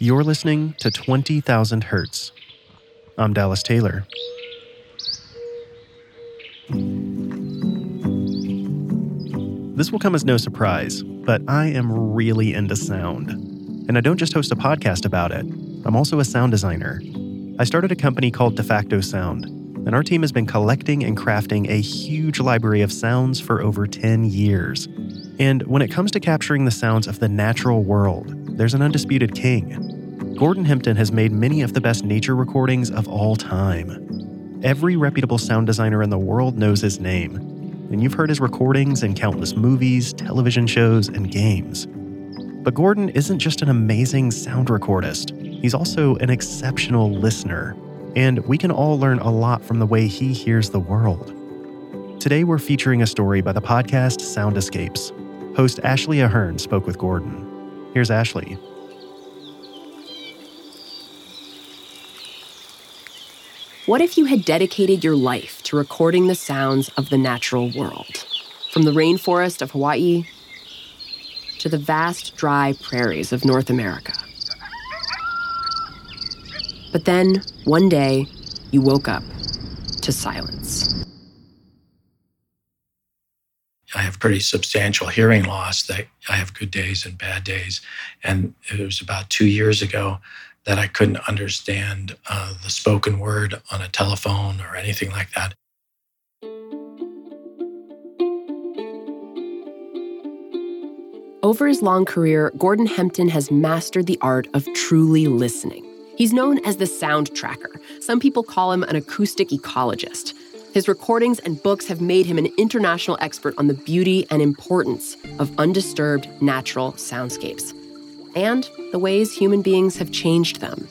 You're listening to 20,000 Hertz. I'm Dallas Taylor. This will come as no surprise, but I am really into sound. And I don't just host a podcast about it. I'm also a sound designer. I started a company called De Facto Sound, and our team has been collecting and crafting a huge library of sounds for over 10 years. And when it comes to capturing the sounds of the natural world, there's an undisputed king. Gordon Hempton has made many of the best nature recordings of all time. Every reputable sound designer in the world knows his name, and you've heard his recordings in countless movies, television shows, and games. But Gordon isn't just an amazing sound recordist, he's also an exceptional listener, and we can all learn a lot from the way he hears the world. Today we're featuring a story by the podcast Sound Escapes. Host Ashley Ahern spoke with Gordon. Here's Ashley. What if you had dedicated your life to recording the sounds of the natural world? From the rainforest of Hawaii to the vast dry prairies of North America. But then, one day, you woke up to silence. I have pretty substantial hearing loss. That I have good days and bad days. And it was about 2 years ago that I couldn't understand the spoken word on a telephone or anything like that. Over his long career, Gordon Hempton has mastered the art of truly listening. He's known as the sound tracker. Some people call him an acoustic ecologist. His recordings and books have made him an international expert on the beauty and importance of undisturbed natural soundscapes, and the ways human beings have changed them.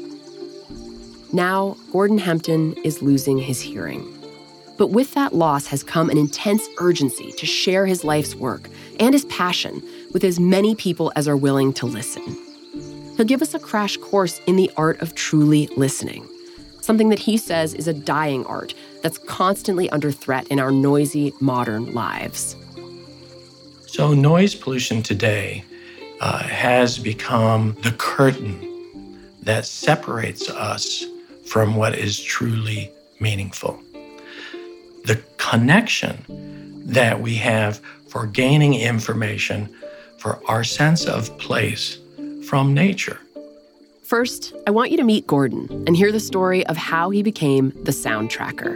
Now, Gordon Hempton is losing his hearing. But with that loss has come an intense urgency to share his life's work and his passion with as many people as are willing to listen. He'll give us a crash course in the art of truly listening, something that he says is a dying art that's constantly under threat in our noisy, modern lives. So noise pollution today has become the curtain that separates us from what is truly meaningful. The connection that we have for gaining information for our sense of place from nature. First, I want you to meet Gordon and hear the story of how he became the sound tracker.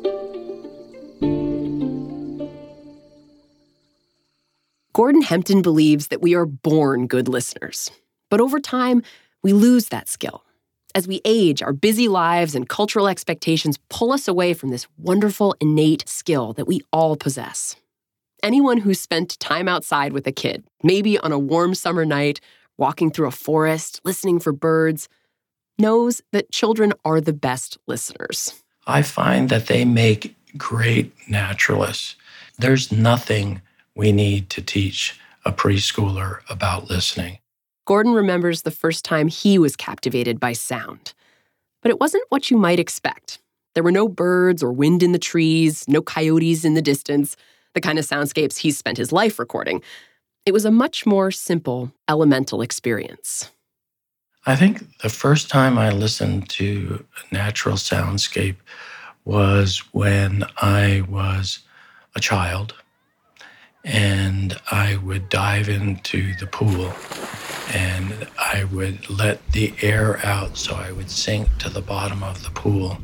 Gordon Hempton believes that we are born good listeners. But over time, we lose that skill. As we age, our busy lives and cultural expectations pull us away from this wonderful, innate skill that we all possess. Anyone who's spent time outside with a kid, maybe on a warm summer night, walking through a forest, listening for birds, knows that children are the best listeners. I find that they make great naturalists. There's nothing we need to teach a preschooler about listening. Gordon remembers the first time he was captivated by sound. But it wasn't what you might expect. There were no birds or wind in the trees, no coyotes in the distance, the kind of soundscapes he's spent his life recording. It was a much more simple, elemental experience. I think the first time I listened to a natural soundscape was when I was a child. And I would dive into the pool and I would let the air out so I would sink to the bottom of the pool.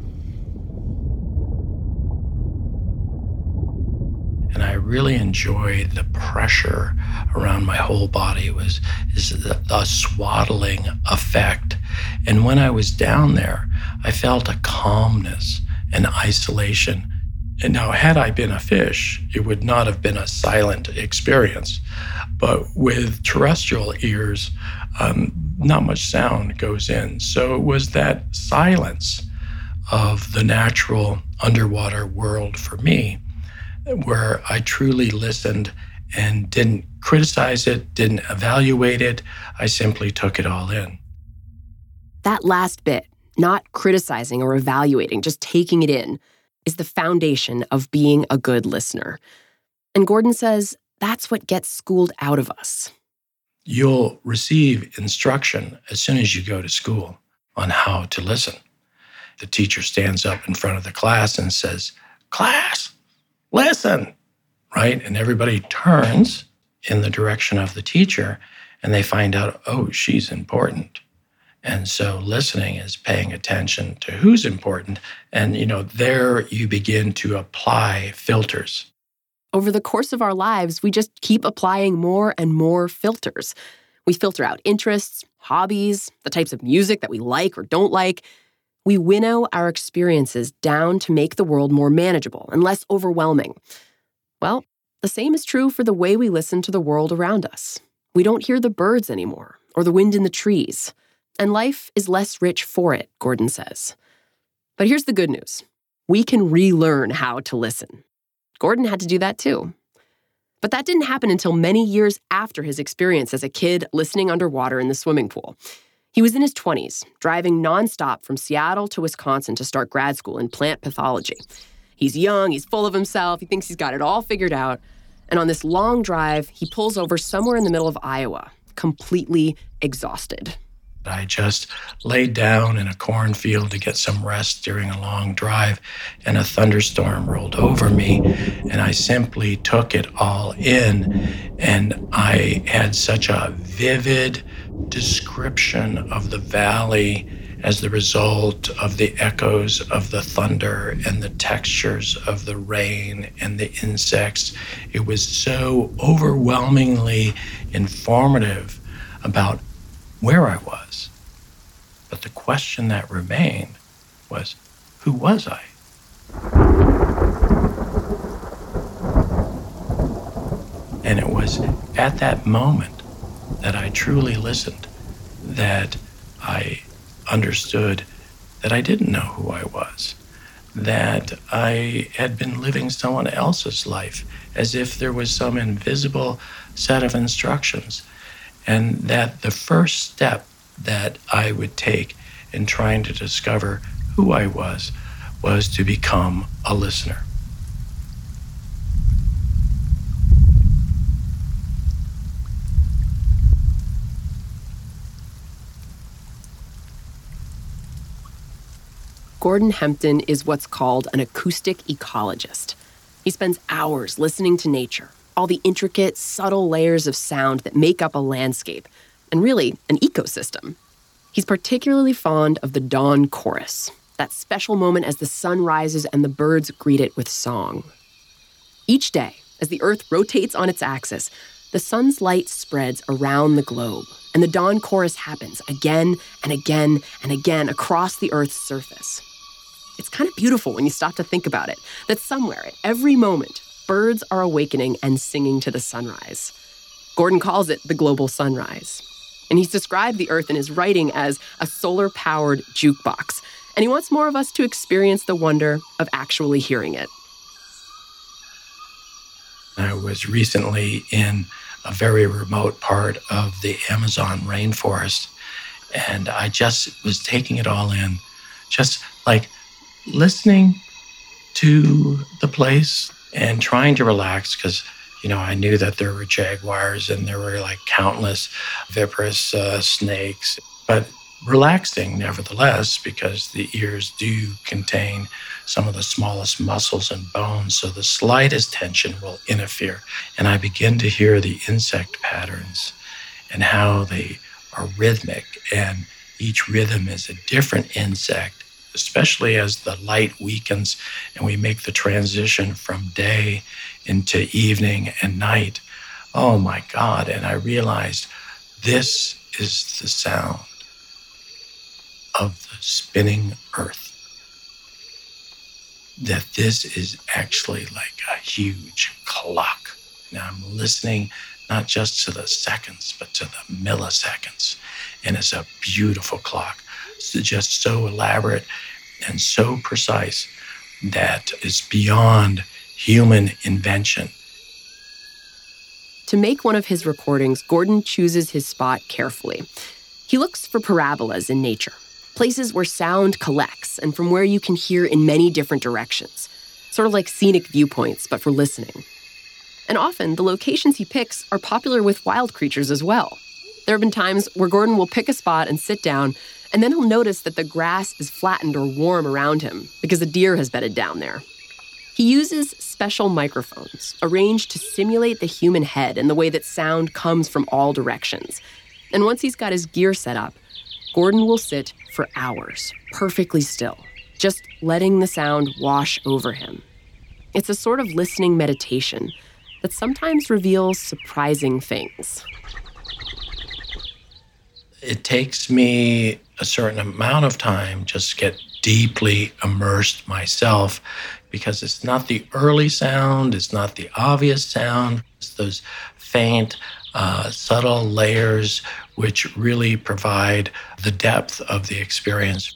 And I really enjoyed the pressure around my whole body. It was a swaddling effect. And when I was down there, I felt a calmness and isolation. And now, had I been a fish, it would not have been a silent experience. But with terrestrial ears, not much sound goes in. So it was that silence of the natural underwater world for me, where I truly listened and didn't criticize it, didn't evaluate it. I simply took it all in. That last bit, not criticizing or evaluating, just taking it in, is the foundation of being a good listener. And Gordon says that's what gets schooled out of us. you'll receive instruction as soon as you go to school on how to listen. The teacher stands up in front of the class and says, "Class, listen," right? And everybody turns in the direction of the teacher and they find out, oh, she's important. And so listening is paying attention to who's important. And, there you begin to apply filters. Over the course of our lives, we just keep applying more and more filters. We filter out interests, hobbies, the types of music that we like or don't like. We winnow our experiences down to make the world more manageable and less overwhelming. Well, the same is true for the way we listen to the world around us. We don't hear the birds anymore or the wind in the trees. And life is less rich for it, Gordon says. But here's the good news. We can relearn how to listen. Gordon had to do that too. But that didn't happen until many years after his experience as a kid listening underwater in the swimming pool. He was in his 20s, driving nonstop from Seattle to Wisconsin to start grad school in plant pathology. He's young, he's full of himself, he thinks he's got it all figured out. And on this long drive, he pulls over somewhere in the middle of Iowa, completely exhausted. I just laid down in a cornfield to get some rest during a long drive, and a thunderstorm rolled over me, and I simply took it all in. And I had such a vivid description of the valley as the result of the echoes of the thunder and the textures of the rain and the insects. It was so overwhelmingly informative about where I was. But the question that remained was, who was I? And it was at that moment that I truly listened, that I understood that I didn't know who I was, that I had been living someone else's life as if there was some invisible set of instructions. And that the first step that I would take in trying to discover who I was to become a listener. Gordon Hempton is what's called an acoustic ecologist. He spends hours listening to nature, all the intricate, subtle layers of sound that make up a landscape, and really an ecosystem. He's particularly fond of the dawn chorus, that special moment as the sun rises and the birds greet it with song. Each day, as the Earth rotates on its axis, the sun's light spreads around the globe, and the dawn chorus happens again and again and again across the Earth's surface. It's kind of beautiful when you stop to think about it, that somewhere at every moment, birds are awakening and singing to the sunrise. Gordon calls it the global sunrise. And he's described the Earth in his writing as a solar-powered jukebox. And he wants more of us to experience the wonder of actually hearing it. I was recently in a very remote part of the Amazon rainforest, and I just was taking it all in, just like listening to the place and trying to relax because, I knew that there were jaguars and there were like countless viperous snakes, but relaxing nevertheless because the ears do contain some of the smallest muscles and bones, so the slightest tension will interfere. And I begin to hear the insect patterns and how they are rhythmic, and each rhythm is a different insect, especially as the light weakens and we make the transition from day into evening and night. Oh my God. And I realized this is the sound of the spinning earth. That this is actually like a huge clock. Now I'm listening not just to the seconds, but to the milliseconds. And it's a beautiful clock. It's just so elaborate and so precise that it's beyond human invention. To make one of his recordings, Gordon chooses his spot carefully. He looks for parabolas in nature, places where sound collects and from where you can hear in many different directions, sort of like scenic viewpoints, but for listening. And often, the locations he picks are popular with wild creatures as well. There have been times where Gordon will pick a spot and sit down, and then he'll notice that the grass is flattened or warm around him because a deer has bedded down there. He uses special microphones arranged to simulate the human head and the way that sound comes from all directions. And once he's got his gear set up, Gordon will sit for hours, perfectly still, just letting the sound wash over him. It's a sort of listening meditation that sometimes reveals surprising things. It takes me a certain amount of time just to get deeply immersed myself, because it's not the early sound, it's not the obvious sound, it's those faint, subtle layers which really provide the depth of the experience.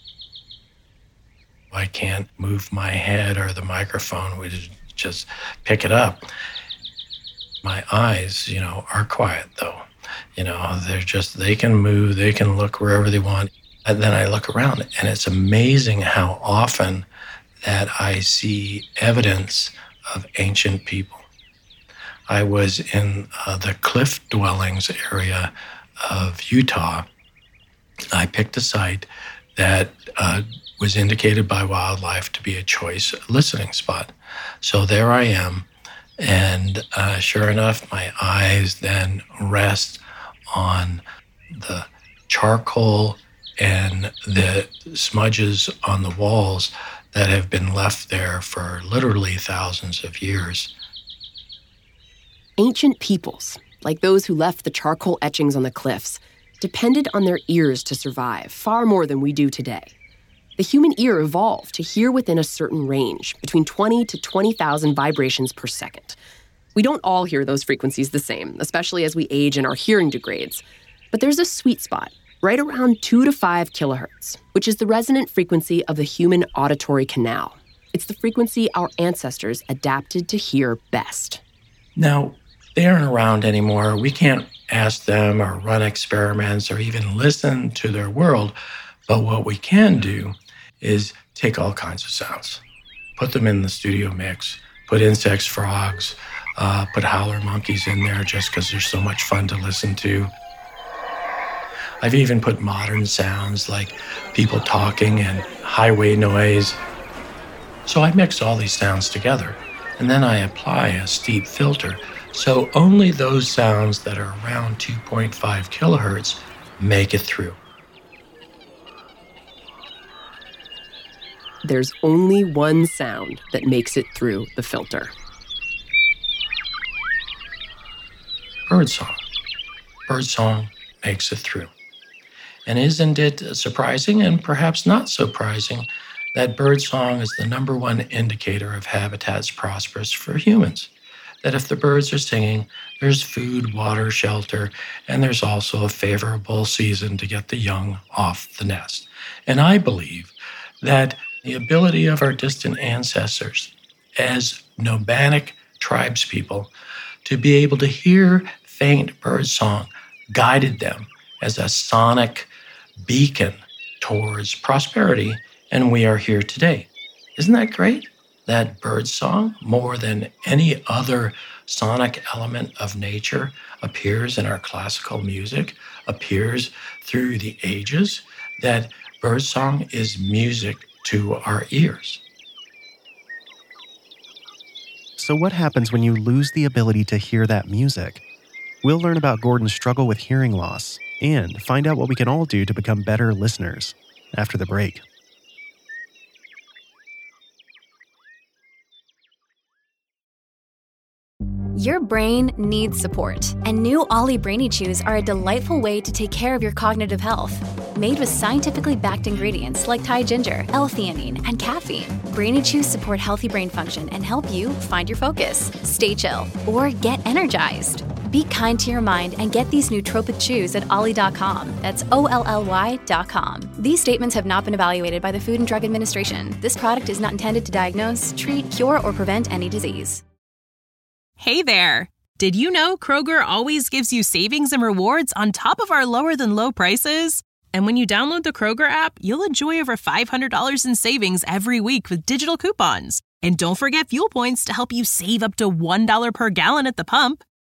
I can't move my head or the microphone, we just pick it up. My eyes, are quiet though. They can move, they can look wherever they want. And then I look around, and it's amazing how often that I see evidence of ancient people. I was in the cliff dwellings area of Utah. I picked a site that was indicated by wildlife to be a choice listening spot. So there I am, and sure enough, my eyes then rest on the charcoal and the smudges on the walls that have been left there for literally thousands of years. Ancient peoples, like those who left the charcoal etchings on the cliffs, depended on their ears to survive far more than we do today. The human ear evolved to hear within a certain range, between 20 to 20,000 vibrations per second. We don't all hear those frequencies the same, especially as we age and our hearing degrades. But there's a sweet spot, right around 2 to 5 kilohertz, which is the resonant frequency of the human auditory canal. It's the frequency our ancestors adapted to hear best. Now, they aren't around anymore. We can't ask them or run experiments or even listen to their world. But what we can do is take all kinds of sounds, put them in the studio mix, put insects, frogs, put howler monkeys in there just because they're so much fun to listen to. I've even put modern sounds like people talking and highway noise. So I mix all these sounds together, and then I apply a steep filter. So only those sounds that are around 2.5 kilohertz make it through. There's only one sound that makes it through the filter. Birdsong. Birdsong makes it through. And isn't it surprising, and perhaps not surprising, that birdsong is the number one indicator of habitats prosperous for humans? That if the birds are singing, there's food, water, shelter, and there's also a favorable season to get the young off the nest. And I believe that the ability of our distant ancestors as nomadic tribespeople to be able to hear faint birdsong guided them as a sonic beacon towards prosperity, and we are here today. Isn't that great? That birdsong, more than any other sonic element of nature, appears in our classical music, appears through the ages, that birdsong is music to our ears. So what happens when you lose the ability to hear that music? We'll learn about Gordon's struggle with hearing loss and find out what we can all do to become better listeners after the break. Your brain needs support, and new Ollie Brainy Chews are a delightful way to take care of your cognitive health. Made with scientifically backed ingredients like Thai ginger, L-theanine, and caffeine, Brainy Chews support healthy brain function and help you find your focus, stay chill, or get energized. Be kind to your mind and get these nootropic chews at ollie.com. That's OLLY.com. These statements have not been evaluated by the Food and Drug Administration. This product is not intended to diagnose, treat, cure, or prevent any disease. Hey there! Did you know Kroger always gives you savings and rewards on top of our lower-than-low prices? And when you download the Kroger app, you'll enjoy over $500 in savings every week with digital coupons. And don't forget fuel points to help you save up to $1 per gallon at the pump.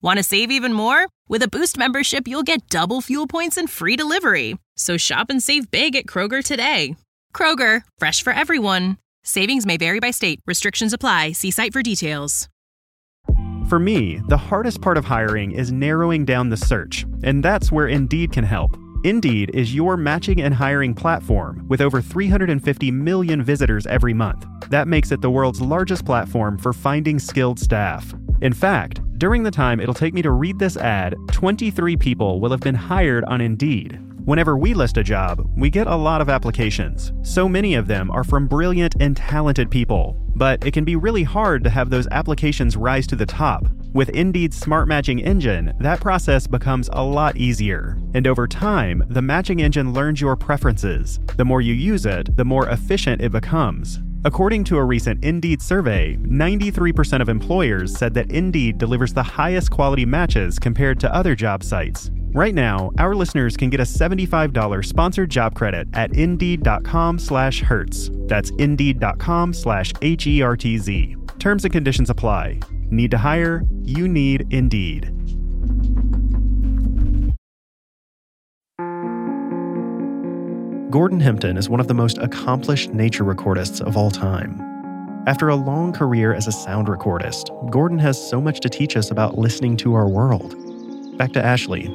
Want to save even more? With a Boost membership, you'll get double fuel points and free delivery. So shop and save big at Kroger today. Kroger, fresh for everyone. Savings may vary by state. Restrictions apply. See site for details. For me, the hardest part of hiring is narrowing down the search, and that's where Indeed can help. Indeed is your matching and hiring platform with over 350 million visitors every month. That makes it the world's largest platform for finding skilled staff. In fact, during the time it'll take me to read this ad, 23 people will have been hired on Indeed. Whenever we list a job, we get a lot of applications. So many of them are from brilliant and talented people. But it can be really hard to have those applications rise to the top. With Indeed's smart matching engine, that process becomes a lot easier. And over time, the matching engine learns your preferences. The more you use it, the more efficient it becomes. According to a recent Indeed survey, 93% of employers said that Indeed delivers the highest quality matches compared to other job sites. Right now, our listeners can get a $75 sponsored job credit at Indeed.com/Hertz. That's Indeed.com/HERTZ. Terms and conditions apply. Need to hire? You need Indeed. Gordon Hempton is one of the most accomplished nature recordists of all time. After a long career as a sound recordist, Gordon has so much to teach us about listening to our world. Back to Ashley.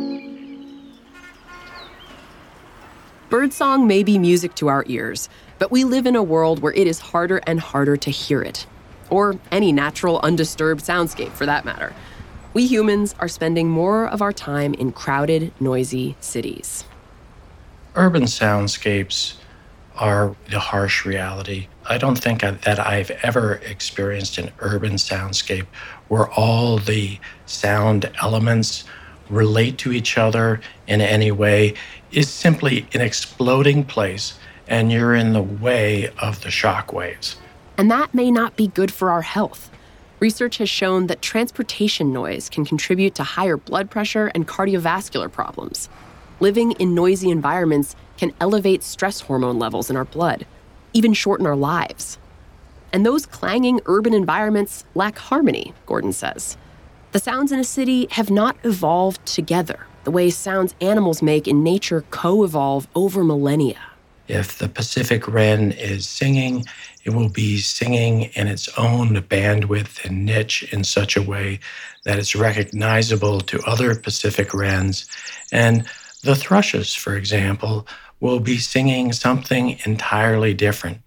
Birdsong may be music to our ears, but we live in a world where it is harder and harder to hear it. Or any natural, undisturbed soundscape, for that matter. We humans are spending more of our time in crowded, noisy cities. Urban soundscapes are the harsh reality. I don't think that I've ever experienced an urban soundscape where all the sound elements relate to each other in any way. Is simply an exploding place, and you're in the way of the shock waves. And that may not be good for our health. Research has shown that transportation noise can contribute to higher blood pressure and cardiovascular problems. Living in noisy environments can elevate stress hormone levels in our blood, even shorten our lives. And those clanging urban environments lack harmony, Gordon says. The sounds in a city have not evolved together, the way sounds animals make in nature co-evolve over millennia. If the Pacific wren is singing, it will be singing in its own bandwidth and niche in such a way that it's recognizable to other Pacific wrens. And the thrushes, for example, will be singing something entirely different.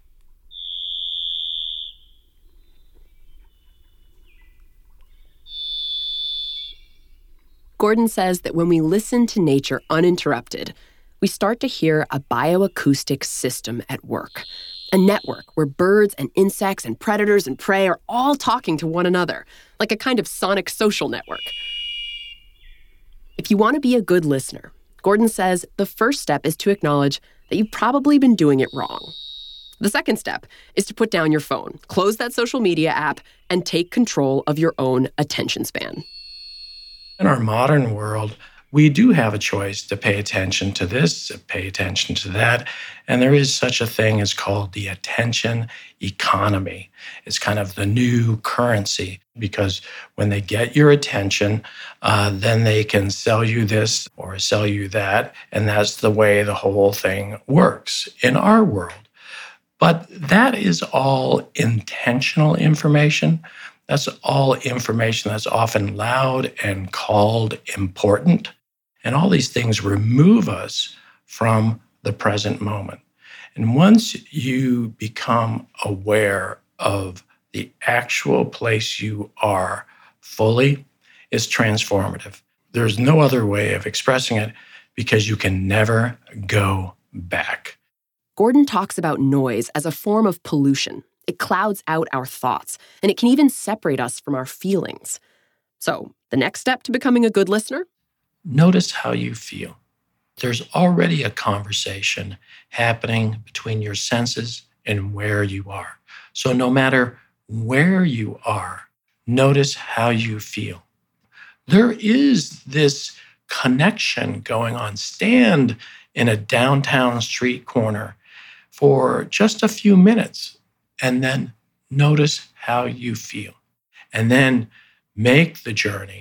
Gordon says that when we listen to nature uninterrupted, we start to hear a bioacoustic system at work, a network where birds and insects and predators and prey are all talking to one another, like a kind of sonic social network. If you want to be a good listener, Gordon says the first step is to acknowledge that you've probably been doing it wrong. The second step is to put down your phone, close that social media app, and take control of your own attention span. In our modern world, we do have a choice to pay attention to this, to pay attention to that, and there is such a thing as called the attention economy. It's kind of the new currency, because when they get your attention, then they can sell you this or sell you that, and that's the way the whole thing works in our world. But that is all intentional information. That's all information that's often loud and called important. And all these things remove us from the present moment. And once you become aware of the actual place you are fully, it's transformative. There's no other way of expressing it because you can never go back. Gordon talks about noise as a form of pollution. It clouds out our thoughts, and it can even separate us from our feelings. So, the next step to becoming a good listener? Notice how you feel. There's already a conversation happening between your senses and where you are. So no matter where you are, notice how you feel. There is this connection going on. Stand in a downtown street corner for just a few minutes and then notice how you feel. And then make the journey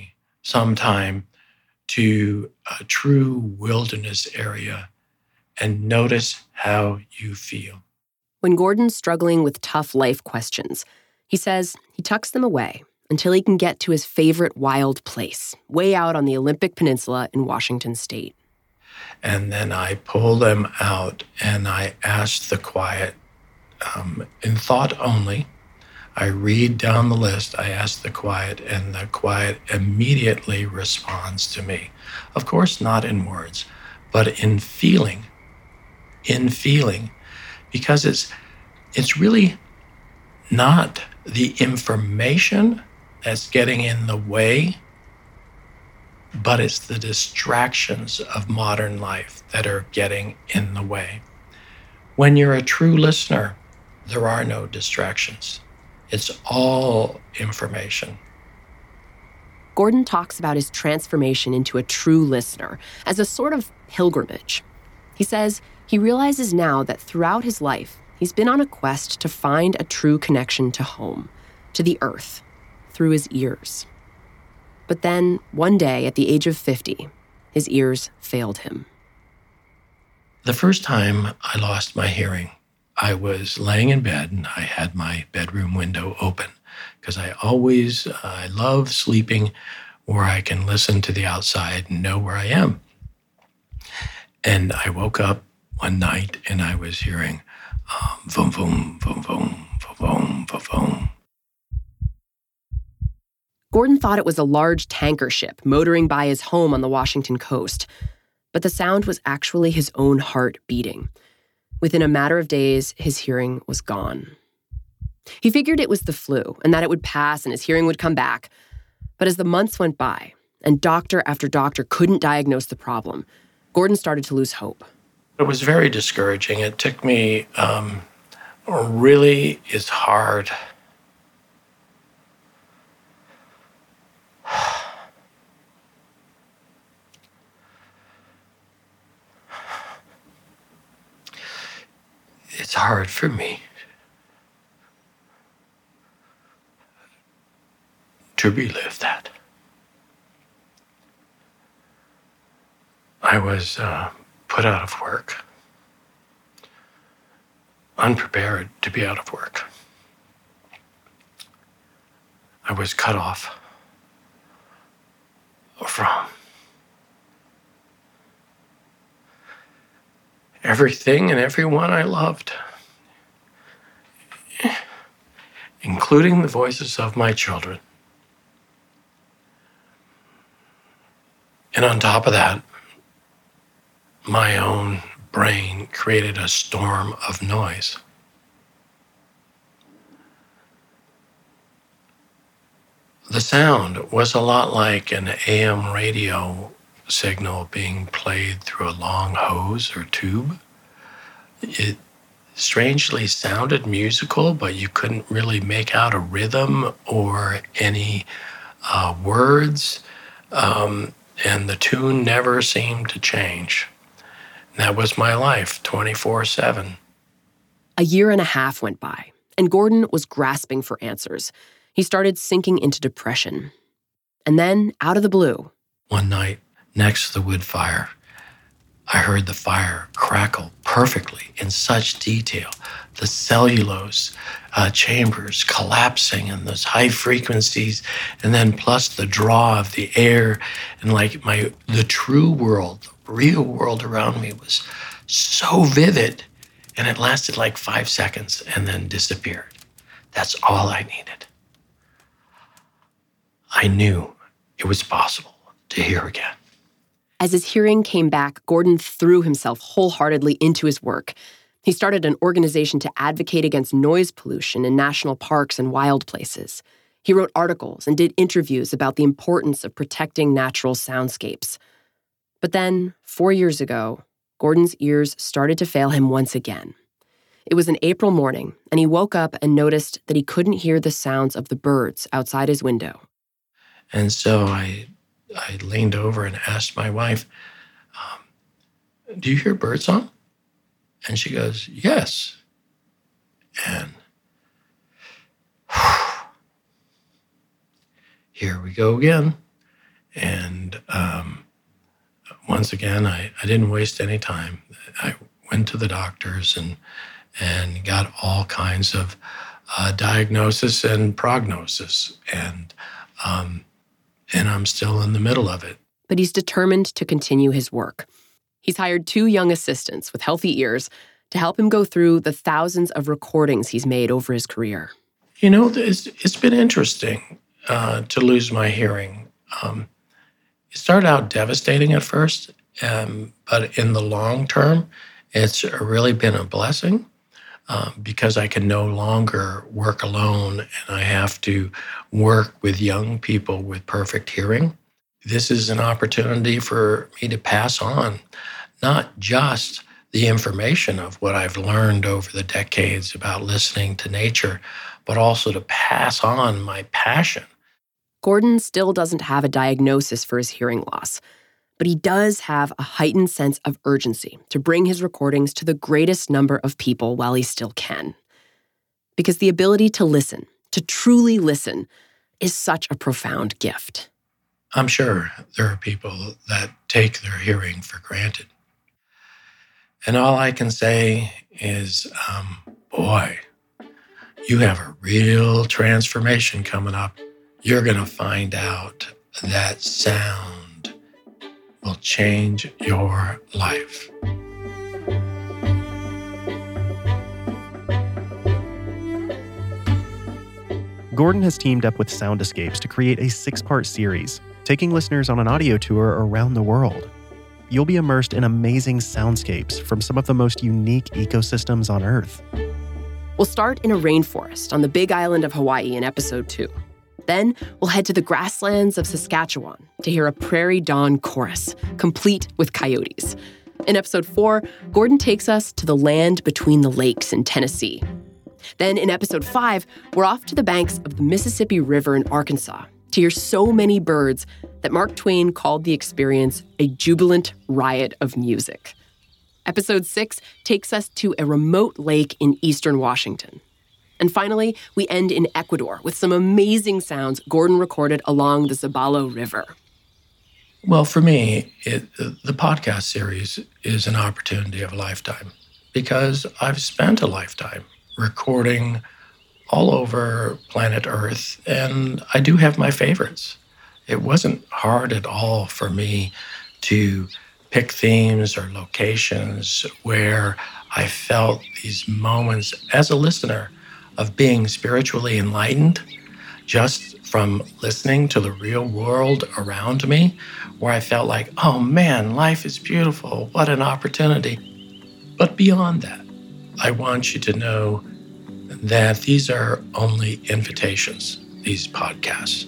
sometime to a true wilderness area and notice how you feel. When Gordon's struggling with tough life questions, he says he tucks them away until he can get to his favorite wild place, way out on the Olympic Peninsula in Washington State. And then I pull them out and I ask the quiet, in thought only. I read down the list, I ask the quiet, and the quiet immediately responds to me. Of course, not in words, but in feeling. Because it's really not the information that's getting in the way, but it's the distractions of modern life that are getting in the way. When you're a true listener, there are no distractions. It's all information. Gordon talks about his transformation into a true listener as a sort of pilgrimage. He says he realizes now that throughout his life, he's been on a quest to find a true connection to home, to the earth, through his ears. But then, one day at the age of 50, his ears failed him. The first time I lost my hearing, I was laying in bed and I had my bedroom window open because I love sleeping where I can listen to the outside and know where I am. And I woke up one night and I was hearing boom, boom, boom, boom, boom, boom, boom. Gordon thought it was a large tanker ship motoring by his home on the Washington coast. But the sound was actually his own heart beating. Within a matter of days, his hearing was gone. He figured it was the flu and that it would pass and his hearing would come back. But as the months went by and doctor after doctor couldn't diagnose the problem, Gordon started to lose hope. It was very discouraging. It took me, really is hard. It's hard for me to relive that. I was put out of work, unprepared to be out of work. I was cut off from everything and everyone I loved, including the voices of my children. And on top of that, my own brain created a storm of noise. The sound was a lot like an AM radio signal being played through a long hose or tube. It strangely sounded musical, but you couldn't really make out a rhythm or any words, and the tune never seemed to change. That was my life, 24/7. A year and a half went by, and Gordon was grasping for answers. He started sinking into depression. And then, out of the blue, one night, next to the wood fire, I heard the fire crackle perfectly in such detail. The cellulose chambers collapsing and those high frequencies, and then plus the draw of the air, and like the true world, the real world around me was so vivid, and it lasted like 5 seconds and then disappeared. That's all I needed. I knew it was possible to hear again. As his hearing came back, Gordon threw himself wholeheartedly into his work. He started an organization to advocate against noise pollution in national parks and wild places. He wrote articles and did interviews about the importance of protecting natural soundscapes. But then, 4 years ago, Gordon's ears started to fail him once again. It was an April morning, and he woke up and noticed that he couldn't hear the sounds of the birds outside his window. And so I leaned over and asked my wife, do you hear birdsong? And she goes, yes. And here we go again. And once again, I didn't waste any time. I went to the doctors and got all kinds of diagnosis and prognosis. And I'm still in the middle of it. But he's determined to continue his work. He's hired 2 young assistants with healthy ears to help him go through the thousands of recordings he's made over his career. You know, it's been interesting to lose my hearing. It started out devastating at first, but in the long term, it's really been a blessing because I can no longer work alone and I have to work with young people with perfect hearing. This is an opportunity for me to pass on not just the information of what I've learned over the decades about listening to nature, but also to pass on my passion. Gordon still doesn't have a diagnosis for his hearing loss, but he does have a heightened sense of urgency to bring his recordings to the greatest number of people while he still can. Because the ability to listen, to truly listen, is such a profound gift. I'm sure there are people that take their hearing for granted. And all I can say is, boy, you have a real transformation coming up. You're going to find out that sound will change your life. Gordon has teamed up with Soundscapes to create a 6-part series, taking listeners on an audio tour around the world. You'll be immersed in amazing soundscapes from some of the most unique ecosystems on Earth. We'll start in a rainforest on the Big Island of Hawaii in episode 2. Then we'll head to the grasslands of Saskatchewan to hear a prairie dawn chorus, complete with coyotes. In episode 4, Gordon takes us to the land between the lakes in Tennessee. Then in episode 5, we're off to the banks of the Mississippi River in Arkansas to hear so many birds that Mark Twain called the experience a jubilant riot of music. Episode 6 takes us to a remote lake in eastern Washington. And finally, we end in Ecuador with some amazing sounds Gordon recorded along the Zabalo River. Well, for me, the podcast series is an opportunity of a lifetime because I've spent a lifetime recording all over planet Earth, and I do have my favorites. It wasn't hard at all for me to pick themes or locations where I felt these moments as a listener of being spiritually enlightened just from listening to the real world around me, where I felt like, oh man, life is beautiful, what an opportunity. But beyond that, I want you to know that these are only invitations, these podcasts,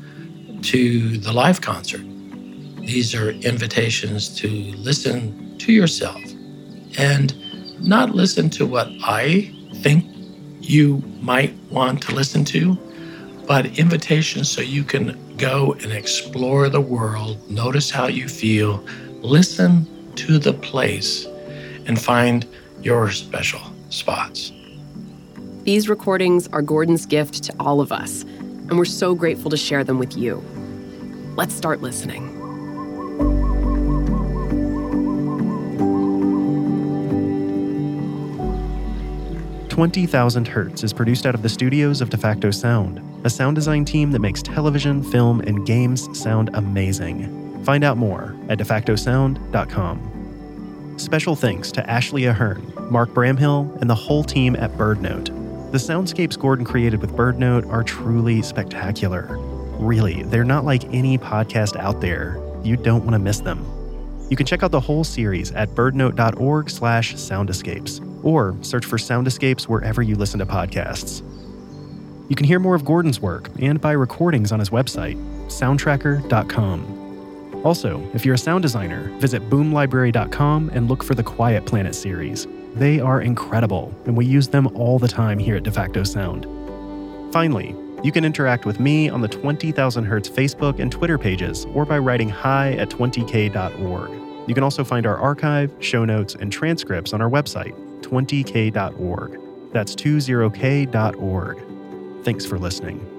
to the live concert. These are invitations to listen to yourself and not listen to what I think you might want to listen to, but invitations so you can go and explore the world, notice how you feel, listen to the place, and find your special spots. These recordings are Gordon's gift to all of us, and we're so grateful to share them with you. Let's start listening. "20,000 Hertz" is produced out of the studios of DeFacto Sound, a sound design team that makes television, film, and games sound amazing. Find out more at defactosound.com. Special thanks to Ashley Ahern, Mark Bramhill, and the whole team at BirdNote. The soundscapes Gordon created with BirdNote are truly spectacular. Really, they're not like any podcast out there. You don't want to miss them. You can check out the whole series at birdnote.org/soundescapes, or search for Soundescapes wherever you listen to podcasts. You can hear more of Gordon's work and buy recordings on his website, soundtracker.com. Also, if you're a sound designer, visit boomlibrary.com and look for the Quiet Planet series. They are incredible, and we use them all the time here at DeFacto Sound. Finally, you can interact with me on the 20,000 Hertz Facebook and Twitter pages, or by writing hi@20k.org. You can also find our archive, show notes, and transcripts on our website, 20k.org. That's 20k.org. Thanks for listening.